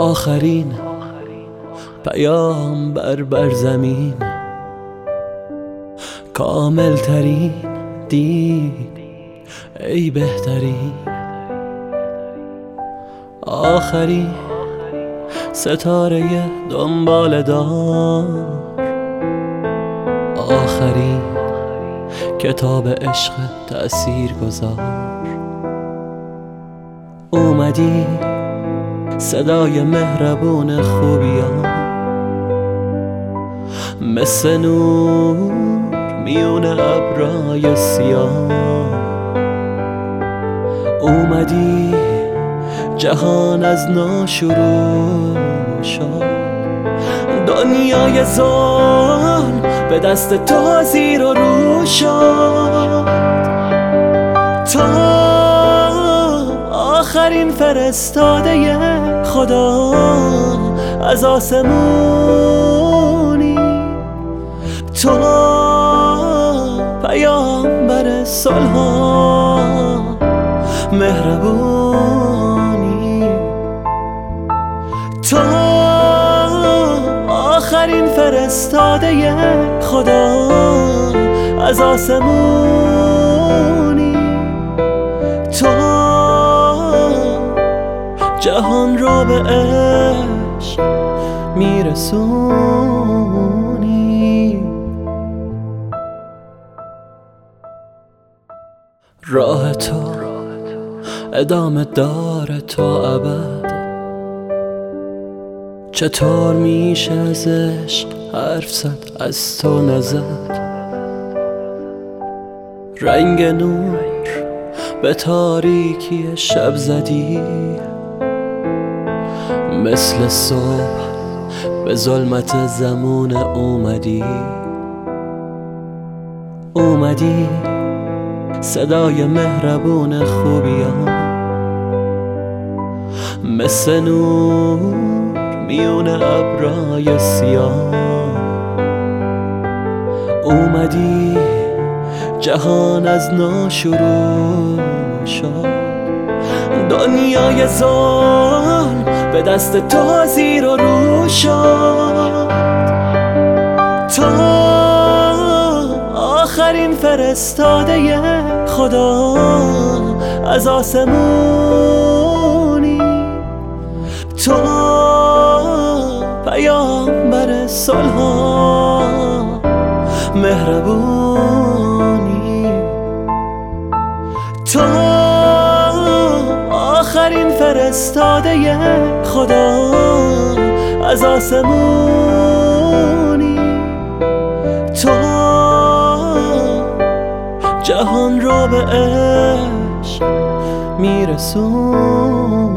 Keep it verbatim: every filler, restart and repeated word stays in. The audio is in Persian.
آخرین پیامبر بر زمین، کامل ترین دین ای بهترین، آخرین ستاره دنبال دار، آخرین کتاب عشق تأثیر گذار. اومدی صدای مهربون خوبیان، مثل نور میون ابرای سیاه. اومدی جهان از نو شروع شد، دنیای ظلم به دست تو زیر و رو شد. تو آخرین فرستاده خدا از آسمونی، تو پیامبر صلح و مهربونی، تو آخرین فرستاده خدا از آسمونی، تو جهان رو به عشق میرسونی. راه تو ادامه داره تا ابد، چطور میشه از عشق حرف زد از تو نزد؟ رنگ نور به تاریکی شب زدی، مثل صبح به ظلمت زمان اومدی. اومدی صدای مهربون خوبیان، مثل نور میون ابرای سیاه. اومدی جهان از نو شروع شد، دنیای ظلم به دست تو زیر و رو شد. تو آخرین فرستاده خدا از آسمونی، تو پیامبر صلح و مهربونی، تو آخرین فرستاده خدا از آسمونی، تو جهان رو به عشق میرسون.